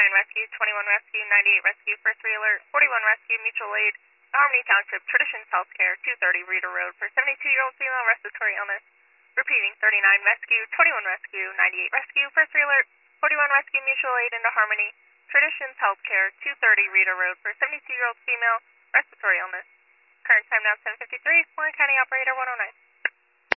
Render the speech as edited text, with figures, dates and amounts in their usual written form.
Rescue, 21 Rescue, 98 Rescue, First Alert, 41 Rescue, Mutual Aid, Harmony Township, Traditions Healthcare, 230 Reeder Road for 72-year-old female respiratory illness. Repeating, 39 Rescue, 21 Rescue, 98 Rescue, First Alert, 41 Rescue, Mutual Aid into Harmony, Traditions Healthcare, 230 Reeder Road for 72-year-old female respiratory illness. Current time now 7:53, Warren County Operator 109.